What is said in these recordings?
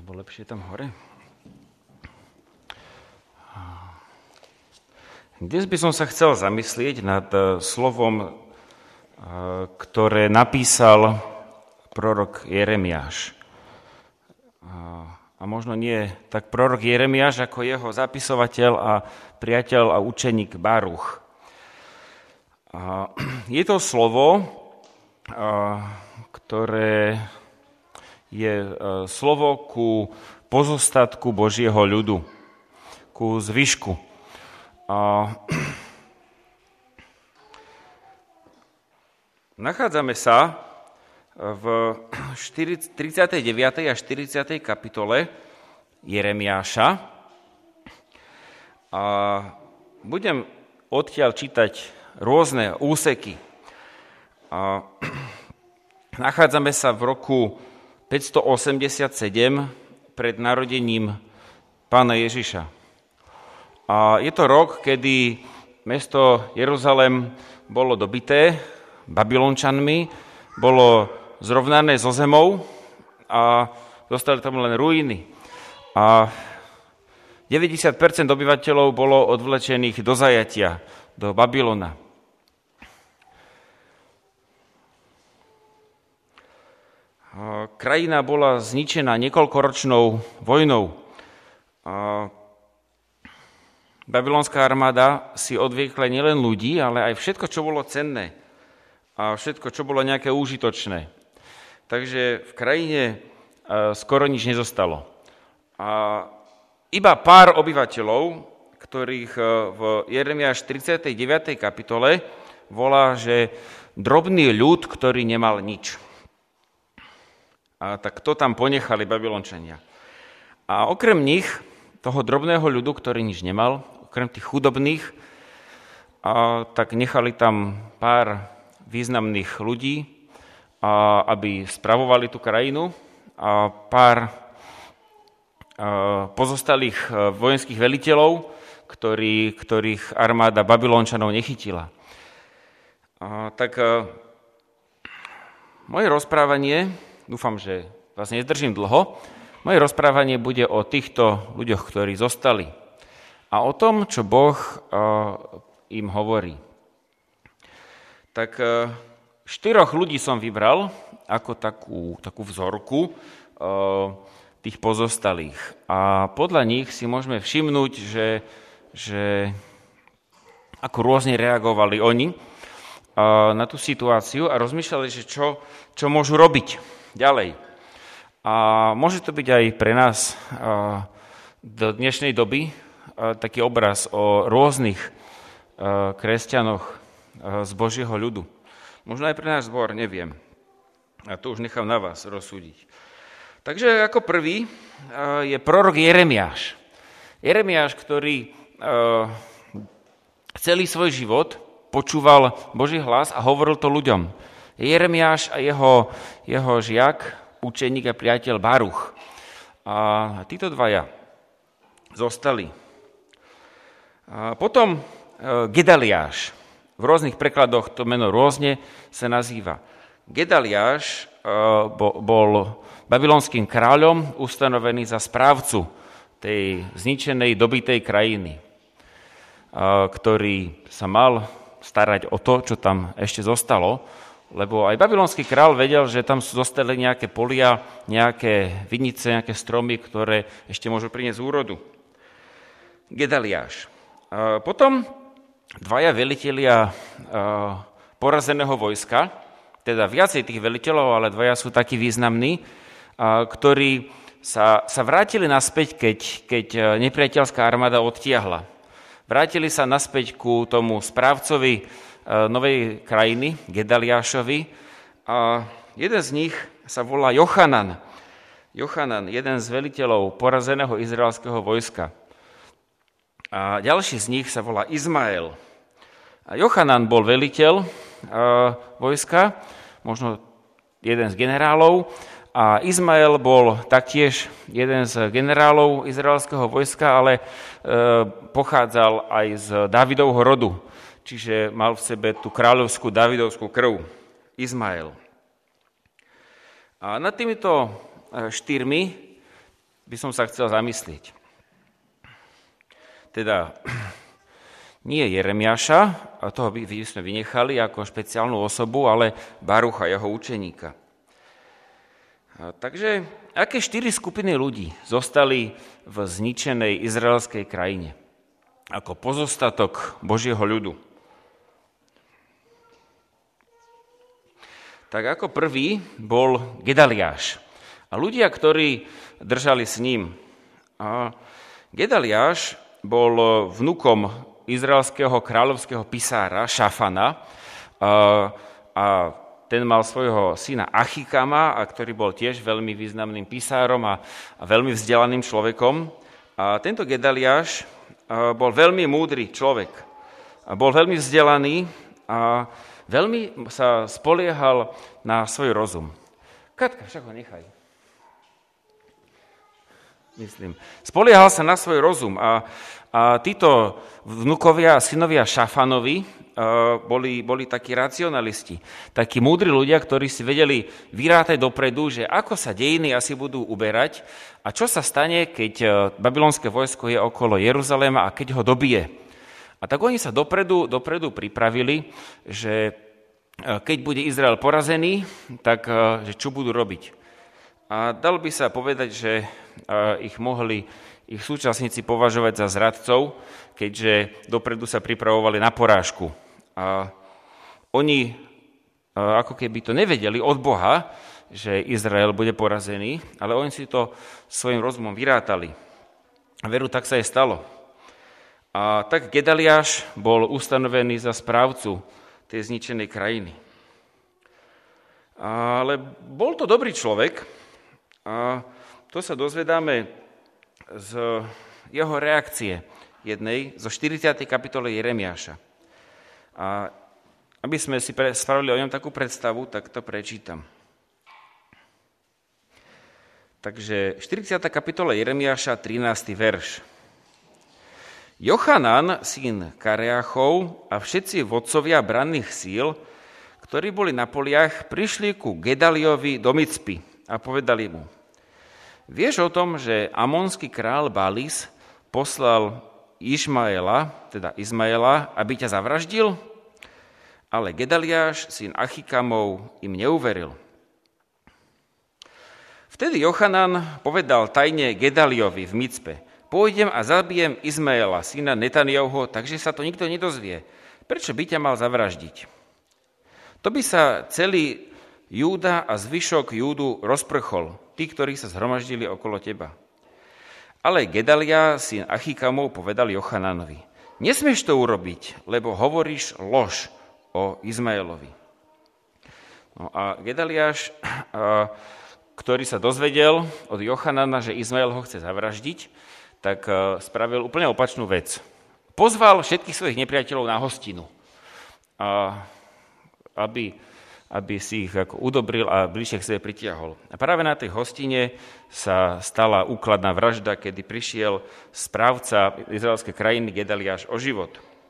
Alebo lepšie tam hore. Dnes by som sa chcel zamyslieť nad slovom, ktoré napísal prorok Jeremiáš. A možno nie tak prorok Jeremiáš, ako jeho zapisovateľ a priateľ a učeník Baruch. Je to slovo, ktoré je slovo ku pozostatku Božieho ľudu, ku zvyšku. Nachádzame sa v 39. a 40. kapitole Jeremiáša a budem odtiaľ čítať rôzne úseky. Nachádzame sa v roku 587 pred narodením Pána Ježiša. A je to rok, kedy mesto Jeruzalém bolo dobité Babylončanmi, bolo zrovnané so zemou a zostali tam len ruiny. A 90% obyvateľov bolo odvlečených do zajatia, do Babylona. Krajina bola zničená niekoľkoročnou vojnou. Babylonská armáda si odviekla nielen ľudí, ale aj všetko, čo bolo cenné a všetko, čo bolo nejaké užitočné. Takže v krajine skoro nič nezostalo. A iba pár obyvateľov, ktorých v Jeremiáš 39. kapitole volá, že drobný ľud, ktorý nemal nič. A tak to tam ponechali Babylončania. A okrem nich, toho drobného ľudu, ktorý nič nemal, okrem tých chudobných, tak nechali tam pár významných ľudí, aby spravovali tú krajinu, a pár pozostalých vojenských veliteľov, ktorých armáda Babylončanov nechytila. Tak moje rozprávanie, dúfam, že vás nezdržím dlho, moje rozprávanie bude o týchto ľuďoch, ktorí zostali a o tom, čo Boh im hovorí. Tak 4 ľudí som vybral ako takú vzorku tých pozostalých. A podľa nich si môžeme všimnúť, že ako rôzne reagovali oni na tú situáciu a rozmýšľali, že čo môžu robiť ďalej. A môže to byť aj pre nás do dnešnej doby taký obraz o rôznych kresťanoch z Božieho ľudu. Možno aj pre náš zbor, neviem. A to už nechám na vás rozsúdiť. Takže ako prvý je prorok Jeremiáš. Jeremiáš, ktorý celý svoj život počúval Boží hlas a hovoril to ľuďom. Jeremiáš a jeho žiak, učeník a priateľ Baruch. A títo dvaja zostali. A potom Gedaliáš. V rôznych prekladoch to meno rôzne sa nazýva. Gedaliáš bol babylonským kráľom ustanovený za správcu tej zničenej, dobitej krajiny, ktorý sa mal starať o to, čo tam ešte zostalo, lebo aj babylonský kráľ vedel, že tam zostali nejaké polia, nejaké vinice, nejaké stromy, ktoré ešte môžu priniesť úrodu. Gedaliáš. Potom dvaja velitelia porazeného vojska, teda viacej tých veliteľov, ale dvaja sú takí významní, ktorí sa vrátili naspäť, keď nepriateľská armáda odtiahla. Vrátili sa naspäť ku tomu správcovi novej krajiny, Gedaliášovi, a jeden z nich sa volá Jochanan. Jochanan, jeden z veliteľov porazeného izraelského vojska. A ďalší z nich sa volá Izmael. A Jochanan bol veliteľ vojska, možno jeden z generálov, a Izmael bol taktiež jeden z generálov izraelského vojska, ale pochádzal aj z Dávidovho rodu, čiže mal v sebe tú kráľovskú Dávidovskú krv, Izmael. A nad týmito 4 by som sa chcel zamyslieť. Teda nie Jeremiáša, a toho by sme vynechali ako špeciálnu osobu, ale Barucha, jeho učeníka. Takže aké 4 skupiny ľudí zostali v zničenej izraelskej krajine ako pozostatok Božieho ľudu? Tak ako prvý bol Gedaliáš a ľudia, ktorí držali s ním. Gedaliáš bol vnukom izraelského kráľovského pisára Šafana a ten mal svojho syna Achikama, ktorý bol tiež veľmi významným pisárom a veľmi vzdelaným človekom. A tento Gedaliáš bol veľmi múdry človek. Bol veľmi vzdelaný a veľmi sa spoliehal na svoj rozum. Katka, však ho nechaj. Spoliehal sa na svoj rozum a títo vnukovia a synovia Šafanovi boli takí racionalisti, takí múdri ľudia, ktorí si vedeli vyrátať dopredu, že ako sa dejiny asi budú uberať a čo sa stane, keď babylonské vojsko je okolo Jeruzaléma a keď ho dobije. A tak oni sa dopredu pripravili, že keď bude Izrael porazený, tak že čo budú robiť. A dal by sa povedať, že ich mohli ich súčasníci považovať za zradcov, keďže dopredu sa pripravovali na porážku. A oni ako keby to nevedeli od Boha, že Izrael bude porazený, ale oni si to svojim rozumom vyrátali. A veru, tak sa aj stalo. A tak Gedaliáš bol ustanovený za správcu tej zničenej krajiny. Ale bol to dobrý človek a to sa dozvedáme z jeho reakcie jednej zo 40. kapitoly Jeremiáša. A aby sme si spravili o ňom takú predstavu, tak to prečítam. Takže 40. kapitola Jeremiáša, 13. verš. Jochanan, syn Kareachov a všetci vodcovia branných síl, ktorí boli na poliach, prišli ku Gedaliovi do Micpy a povedali mu: Vieš o tom, že amonský král Balis poslal Izmaela, aby ťa zavraždil? Ale Gedaliáš, syn Achikamov, im neuveril. Vtedy Jochanan povedal tajne Gedaliovi v Micpe: Pôjdem a zabijem Izmaela, syna Netanjahuvho, takže sa to nikto nedozvie. Prečo by ťa mal zavraždiť? To by sa celý Júda a zvyšok Júdu rozprchol, tí, ktorí sa zhromaždili okolo teba. Ale Gedalia, syn Achikamov, povedal Jochananovi: Nesmieš to urobiť, lebo hovoríš lož o Izmaelovi. No a Gedaliáš, ktorý sa dozvedel od Jochanana, že Izmael ho chce zavraždiť, tak spravil úplne opačnú vec. Pozval všetkých svojich nepriateľov na hostinu, aby si ich ako udobril a bližšie k sebe pritiahol. A práve na tej hostine sa stala úkladná vražda, kedy prišiel správca izraelskej krajiny Gedaliáš o život.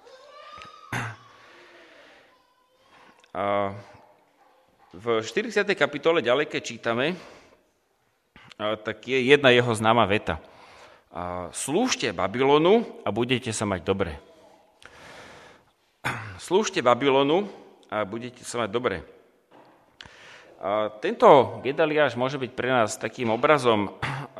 A v 40. kapitole ďalej, keď čítame, tak je jedna jeho známa veta. Slúžte Babylonu a budete sa mať dobre. Slúžte Babylonu a budete sa mať dobre. A tento Gedaliáš môže byť pre nás takým obrazom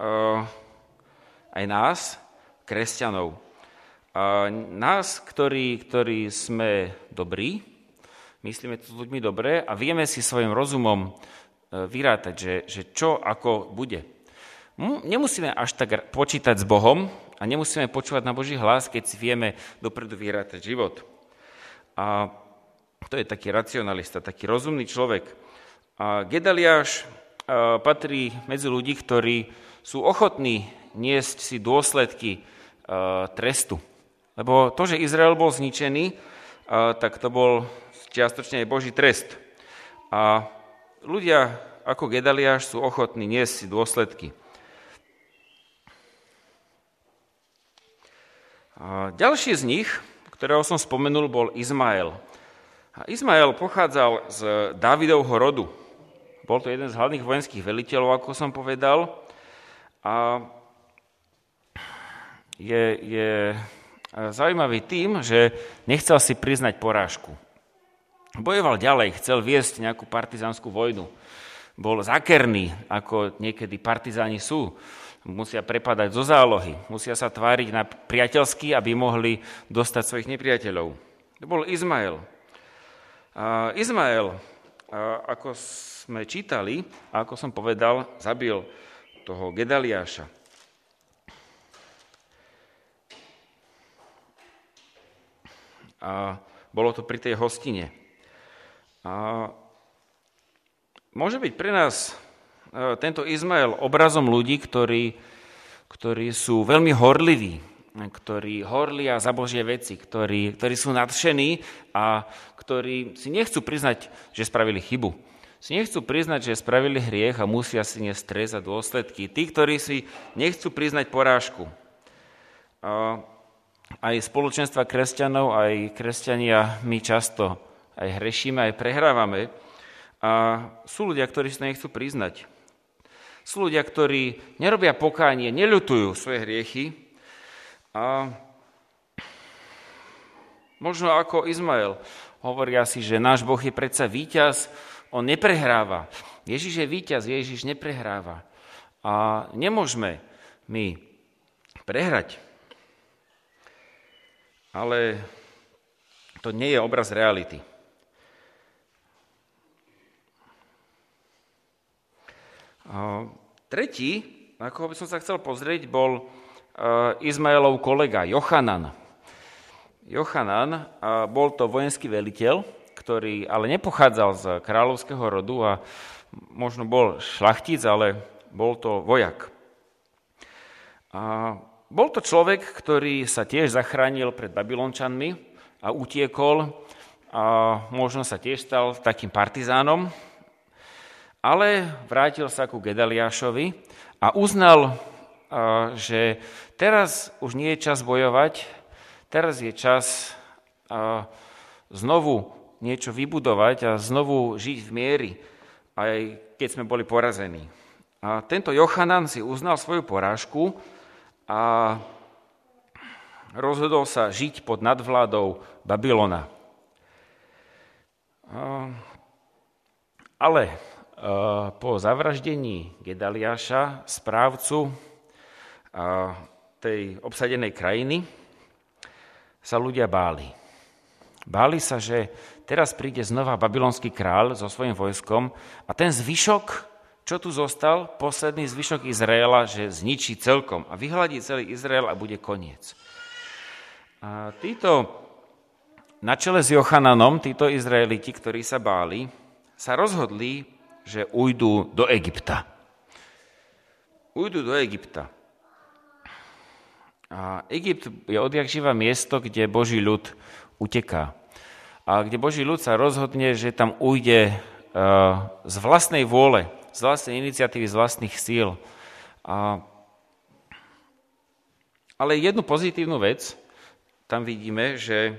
aj nás, kresťanov. Nás, ktorí sme dobrí, myslíme to s ľuďmi dobre a vieme si svojim rozumom vyrátať, že čo ako bude. Nemusíme až tak počítať s Bohom a nemusíme počúvať na Boží hlas, keď si vieme dopredu vyrátať život. A to je taký racionalista, taký rozumný človek. A Gedaliáš patrí medzi ľudí, ktorí sú ochotní niesť si dôsledky trestu. Lebo to, že Izrael bol zničený, tak to bol čiastočne aj Boží trest. A ľudia ako Gedaliáš sú ochotní niesť si dôsledky. A ďalší z nich, ktorého som spomenul, bol Izmael. A Izmael pochádzal z Dávidovho rodu. Bol to jeden z hlavných vojenských veliteľov, ako som povedal. A je zaujímavý tým, že nechcel si priznať porážku. Bojoval ďalej, chcel viesť nejakú partizánsku vojnu. Bol zákerný, ako niekedy partizáni sú. Musia prepadať zo zálohy, musia sa tváriť na priateľský, aby mohli dostať svojich nepriateľov. To bol Izmael. Izmael, ako sme čítali, a ako som povedal, zabil toho Gedaliáša. A bolo to pri tej hostine. A môže byť pre nás tento Izmael obrazom ľudí, ktorí sú veľmi horliví, ktorí horlia za Božie veci, ktorí sú nadšení a ktorí si nechcú priznať, že spravili chybu. Si nechcú priznať, že spravili hriech a musia si niesť stres a dôsledky. Tí, ktorí si nechcú priznať porážku. Aj spoločenstva kresťanov, aj kresťania my často aj hrešíme, aj prehrávame. A sú ľudia, ktorí si to nechcú priznať. Sú ľudia, ktorí nerobia pokánie, neľutujú svoje hriechy. A možno ako Izmael hovoria si, že náš Boh je predsa víťaz, on neprehráva. Ježiš je víťaz, Ježiš neprehráva. A nemôžeme my prehrať. Ale to nie je obraz reality. Tretí, ako by som sa chcel pozrieť, bol Izmaelov kolega Jochanan. Jochanan bol to vojenský veliteľ, ktorý ale nepochádzal z kráľovského rodu a možno bol šľachtic, ale bol to vojak. Bol to človek, ktorý sa tiež zachránil pred Babylončanmi a utiekol a možno sa tiež stal takým partizánom, ale vrátil sa ku Gedaliášovi a uznal, že teraz už nie je čas bojovať, teraz je čas znovu niečo vybudovať a znovu žiť v miery, aj keď sme boli porazení. A tento Jochanan si uznal svoju porážku a rozhodol sa žiť pod nadvládou Babylona. Ale po zavraždení Gedaliáša, správcu tej obsadenej krajiny, sa ľudia báli. Báli sa, že teraz príde znova babylonský kráľ so svojím vojskom a ten zvyšok, čo tu zostal, posledný zvyšok Izraela, že zničí celkom a vyhladí celý Izrael a bude koniec. A títo na čele s Jochananom, títo Izraeliti, ktorí sa báli, sa rozhodli, že ujdu do Egypta. Ujdu do Egypta. A Egypt je odjakživa miesto, kde Boží ľud uteká. A kde Boží ľud sa rozhodne, že tam ujde z vlastnej vôle, z vlastnej iniciatívy, z vlastných síl. Ale jednu pozitívnu vec, tam vidíme, že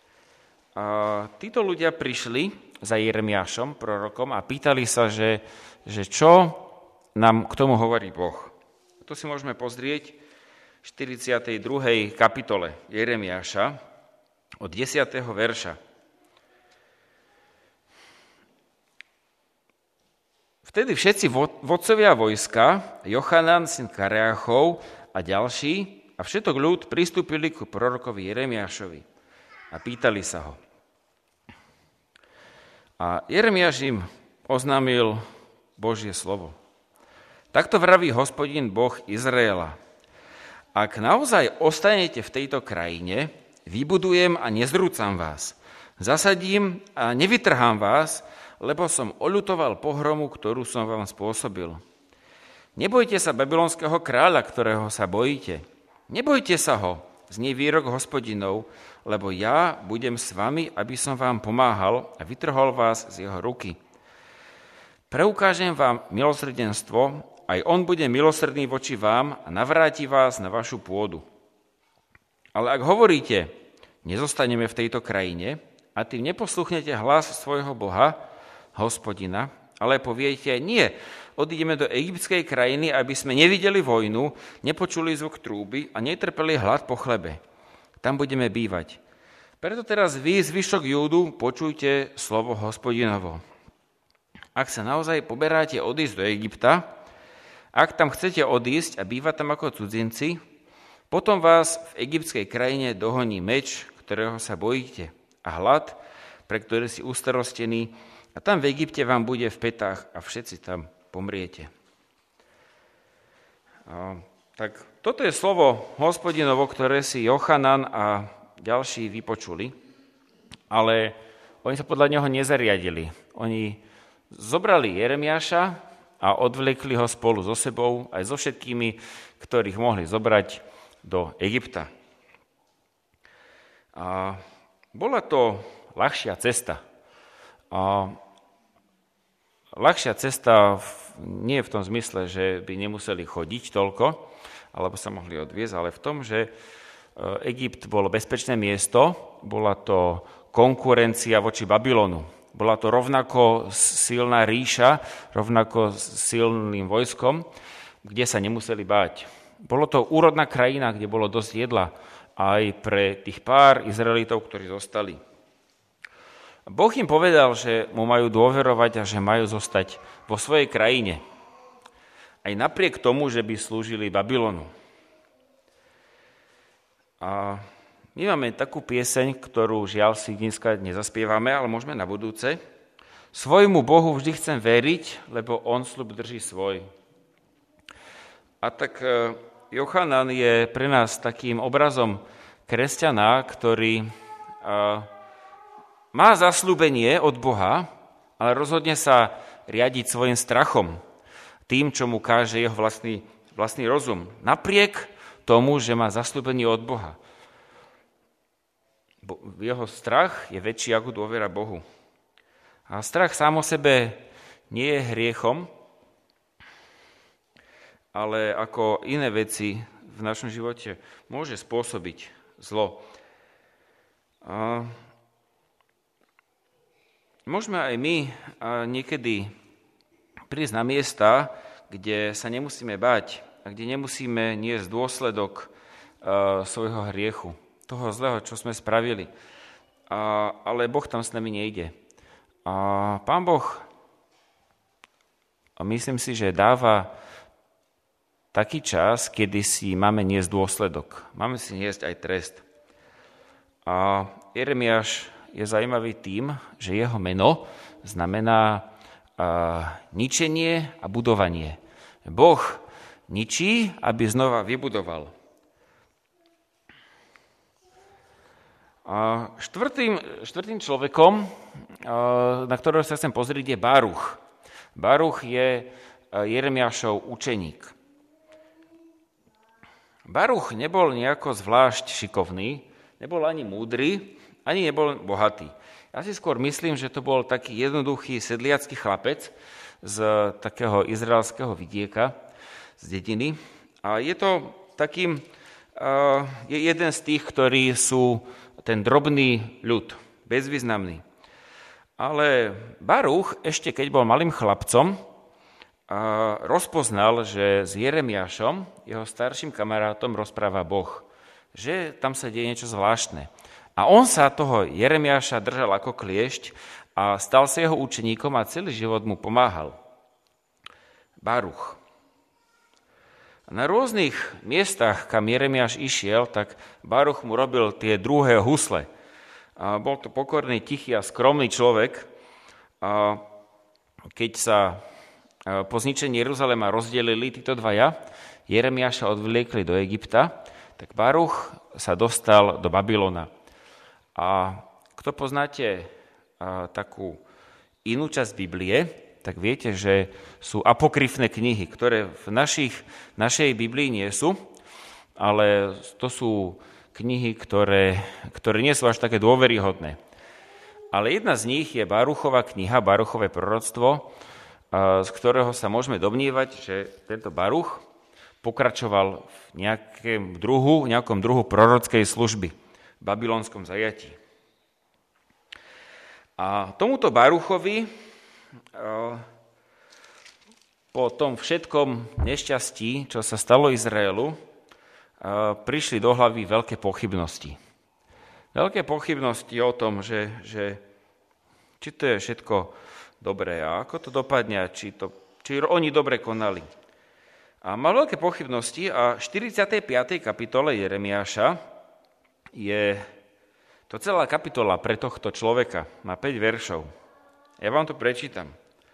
títo ľudia prišli za Jeremiášom, prorokom, a pýtali sa, že čo nám k tomu hovorí Boh. To si môžeme pozrieť v 42. kapitole Jeremiáša od 10. verša. Vtedy všetci vodcovia vojska, Jochanan, syn Kareachov a ďalší, a všetok ľud pristúpili ku prorokovi Jeremiášovi a pýtali sa ho. A Jeremiáš im oznámil Božie slovo. Takto vraví Hospodin Boh Izraela. Ak naozaj ostanete v tejto krajine, vybudujem a nezrúcam vás. Zasadím a nevytrhám vás, lebo som oľutoval pohromu, ktorú som vám spôsobil. Nebojte sa babylonského kráľa, ktorého sa bojíte. Nebojte sa ho, znie výrok Hospodinov, lebo ja budem s vami, aby som vám pomáhal a vytrhol vás z jeho ruky. Preukážem vám milosrdenstvo, aj on bude milosrdný voči vám a navráti vás na vašu pôdu. Ale ak hovoríte, nezostaneme v tejto krajine a tým neposluchnete hlas svojho Boha, Hospodina, ale poviete, nie, odídeme do egyptskej krajiny, aby sme nevideli vojnu, nepočuli zvuk trúby a netrpeli hlad po chlebe. Tam budeme bývať. Preto teraz vy, zvyšok Júdu, počujte slovo Hospodinovo. Ak sa naozaj poberáte odísť do Egypta, ak tam chcete odísť a bývať tam ako cudzinci, potom vás v egyptskej krajine dohoní meč, ktorého sa bojíte, a hlad, pre ktorý si ustarostení, a tam v Egypte vám bude v petách a všetci tam pomriete. Tak toto je slovo Hospodinovo, ktoré si Jochanan a ďalší vypočuli, ale oni sa podľa neho nezariadili. Oni zobrali Jeremiáša a odvlekli ho spolu so sebou aj so všetkými, ktorých mohli zobrať do Egypta. A bola to ľahšia cesta. Ľahšia cesta nie v tom zmysle, že by nemuseli chodiť toľko, alebo sa mohli odviezť, ale v tom, že Egypt bolo bezpečné miesto, bola to konkurencia voči Babylonu. Bola to rovnako silná ríša, rovnako silným vojskom, kde sa nemuseli báť. Bolo to úrodná krajina, kde bolo dosť jedla aj pre tých pár Izraelitov, ktorí zostali. Boh im povedal, že mu majú dôverovať a že majú zostať vo svojej krajine. Aj napriek tomu, že by slúžili Babylonu. A my máme takú pieseň, ktorú žiaľ si dneska nezaspievame, ale môžeme na budúce. Svojmu Bohu vždy chcem veriť, lebo on sľub drží svoj. A tak Jochanan je pre nás takým obrazom kresťana, ktorý má zasľúbenie od Boha, ale rozhodne sa riadiť svojim strachom, tým, čo mu káže jeho vlastný rozum. Napriek tomu, že má zasľúbenie od Boha. Jeho strach je väčší ako dôvera Bohu. A strach sám o sebe nie je hriechom, ale ako iné veci v našom živote môže spôsobiť zlo. A môžeme aj my niekedy prísť na miesta, kde sa nemusíme báť a kde nemusíme niesť dôsledok svojho hriechu, toho zlého, čo sme spravili. Ale Boh tam s nami nejde. A Pán Boh, myslím si, že dáva taký čas, kedy si máme niesť dôsledok. Máme si niesť aj trest. A Jeremiáš je zaujímavý tým, že jeho meno znamená ničenie a budovanie. Boh ničí, aby znova vybudoval. A štvrtým človekom, na ktorého sa chcem pozrieť, je Baruch. Baruch je Jeremiášov učeník. Baruch nebol nejako zvlášť šikovný, nebol ani múdry, ani nebol bohatý. Ja si skôr myslím, že to bol taký jednoduchý sedliacky chlapec z takého izraelského vidieka, z dediny. A je to takým, je jeden z tých, ktorí sú ten drobný ľud, bezvýznamný. Ale Baruch, ešte keď bol malým chlapcom, rozpoznal, že s Jeremiášom, jeho starším kamarátom, rozpráva Boh, že tam sa deje niečo zvláštne. A on sa toho Jeremiáša držal ako kliešť a stal sa jeho učeníkom a celý život mu pomáhal. Baruch. Na rôznych miestach, kam Jeremiáš išiel, tak Baruch mu robil tie druhé husle. A bol to pokorný, tichý a skromný človek. A keď sa po zničení Jeruzalema rozdelili títo dvaja, Jeremiáša odvliekli do Egypta, tak Baruch sa dostal do Babylona. A kto poznáte takú inú časť Biblie, tak viete, že sú apokryfné knihy, ktoré v našej Biblii nie sú, ale to sú knihy, ktoré nie sú až také dôveryhodné. Ale jedna z nich je Baruchova kniha, Baruchové proroctvo, z ktorého sa môžeme domnievať, že tento Baruch pokračoval v nejakom druhu prorockej služby v babylonskom zajatí. A tomuto Baruchovi po tom všetkom nešťastí, čo sa stalo Izraelu, prišli do hlavy veľké pochybnosti. Veľké pochybnosti o tom, že či to je všetko dobré a ako to dopadne, či oni dobre konali. A mal veľké pochybnosti a v 45. kapitole Jeremiáša je to celá kapitola pre tohto človeka. Má 5 veršov. Ja vám to prečítam.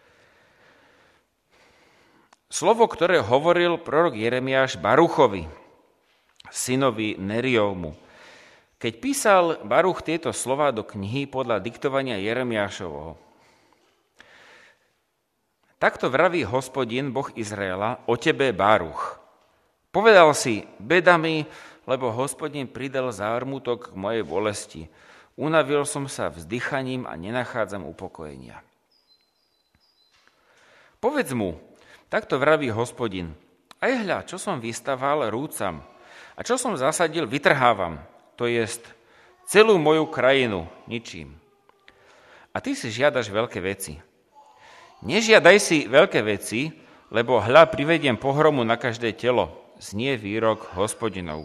Slovo, ktoré hovoril prorok Jeremiáš Baruchovi, synovi Neriovmu. Keď písal Baruch tieto slová do knihy podľa diktovania Jeremiášovho. Takto vraví Hospodin, Boh Izraela, o tebe, Baruch. Povedal si, bedami, lebo Hospodin pridal zármutok k mojej bolesti. Unavil som sa vzdychaním a nenachádzam upokojenia. Povedz mu, takto vraví Hospodin, aj hľa, čo som vystaval, rúcam, a čo som zasadil, vytrhávam, to jest celú moju krajinu ničím. A ty si žiadaš veľké veci. Nežiadaj si veľké veci, lebo hľa privediem pohromu na každé telo, znie výrok Hospodinov.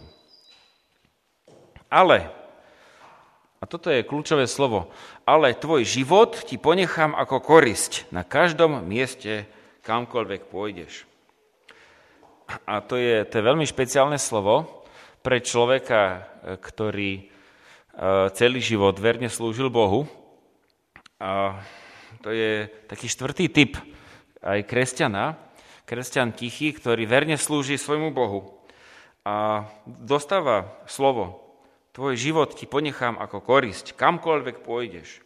Ale, a toto je kľúčové slovo, ale tvoj život ti ponechám ako korisť na každom mieste, kamkoľvek pôjdeš. A to je veľmi špeciálne slovo pre človeka, ktorý celý život verne slúžil Bohu. A to je taký štvrtý typ aj kresťana, kresťan tichý, ktorý verne slúži svojmu Bohu. A dostáva slovo, tvoj život ti ponechám ako korisť, kamkoľvek pôjdeš.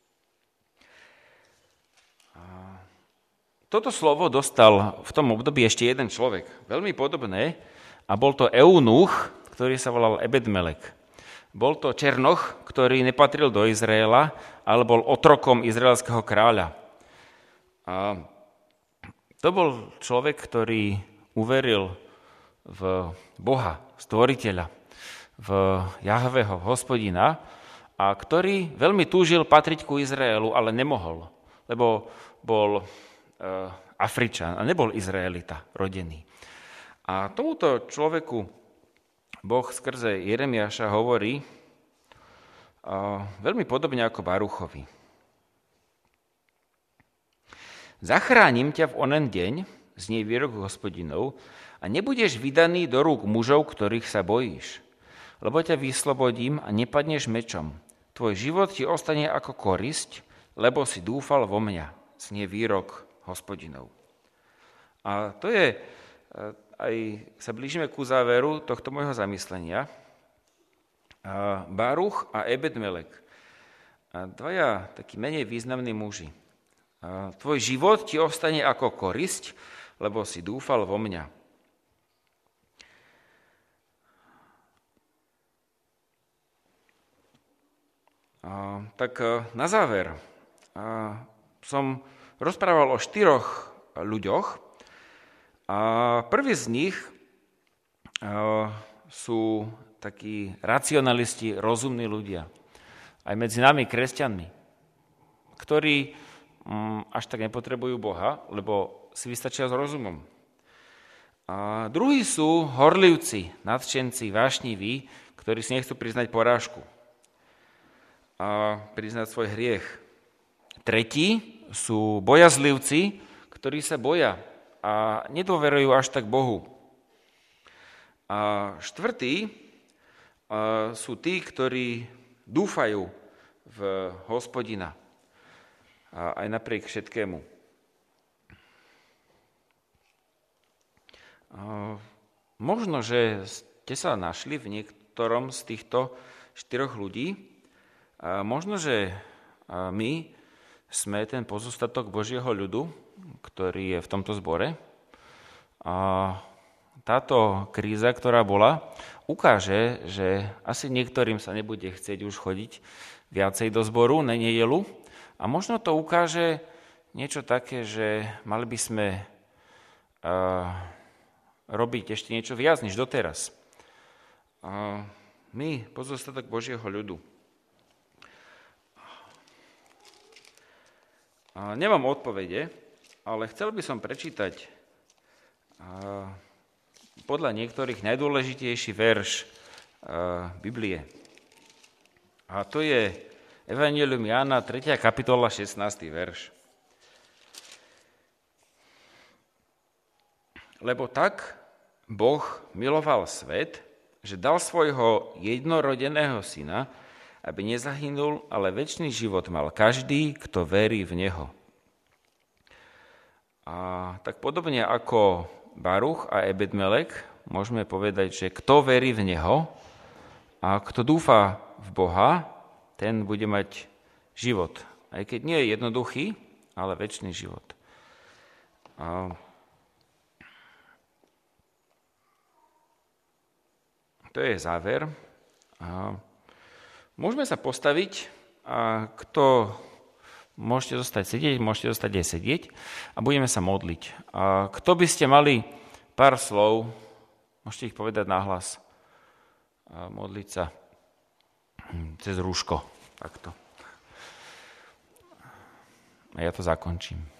A toto slovo dostal v tom období ešte jeden človek, veľmi podobné, a bol to eunuch, ktorý sa volal Ebed-Melek. Bol to černoch, ktorý nepatril do Izraela, ale bol otrokom izraelského kráľa. A to bol človek, ktorý uveril v Boha, stvoriteľa, v Jahveho, Hospodina, a ktorý veľmi túžil patriť ku Izraelu, ale nemohol, lebo bol Afričan a nebol Izraelita rodený. A tomuto človeku Boh skrze Jeremiáša hovorí veľmi podobne ako Baruchovi. Zachránim ťa v onen deň, znie výrok Hospodinov, a nebudeš vydaný do rúk mužov, ktorých sa bojíš, lebo ťa vyslobodím a nepadneš mečom. Tvoj život ti ostane ako korisť, lebo si dúfal vo mňa, znie výrok Hospodinov. A to je, aj sa blížime ku záveru tohto môjho zamyslenia. Baruch a Ebed-Melek, dvaja takí menej významní muži. Tvoj život ti ostane ako korisť, lebo si dúfal vo mňa. Tak na záver som rozprával o 4 ľuďoch. A prvý z nich sú takí racionalisti, rozumní ľudia, aj medzi nami kresťanmi, ktorí až tak nepotrebujú Boha, lebo si vystačia s rozumom. A druhí sú horlivci, nadšenci, vášniví, ktorí si nechcú priznať porážku a priznať svoj hriech. Tretí sú bojazlivci, ktorí sa boja a nedôverujú až tak Bohu. A štvrtí sú tí, ktorí dúfajú v Hospodina a aj napriek všetkému. Možno, že ste sa našli v niektorom z týchto 4 ľudí. Možno, že my sme ten pozostatok Božieho ľudu, ktorý je v tomto zbore. A táto kríza, ktorá bola, ukáže, že asi niektorým sa nebude chcieť už chodiť viacej do zboru na nedeľu. A možno to ukáže niečo také, že mali by sme robiť ešte niečo viac než doteraz. My, pozostatok Božieho ľudu. Nemám odpovede, ale chcel by som prečítať podľa niektorých najdôležitejší verš Biblie. A to je Evangelium Jána, 3. kapitola, 16. verš. Lebo tak Boh miloval svet, že dal svojho jednorodeného syna, aby nezahynul, ale večný život mal každý, kto verí v neho. A tak podobne ako Baruch a Ebed-Melek, môžeme povedať, že kto verí v neho a kto dúfa v Boha, ten bude mať život. Aj keď nie je jednoduchý, ale večný život. To je záver. Môžeme sa postaviť, a kto môžete zostať sedieť, môžete zostať aj sedieť a budeme sa modliť. A kto by ste mali pár slov, môžete ich povedať nahlas a modliť sa cez rúško. Takto. A ja to zakončím.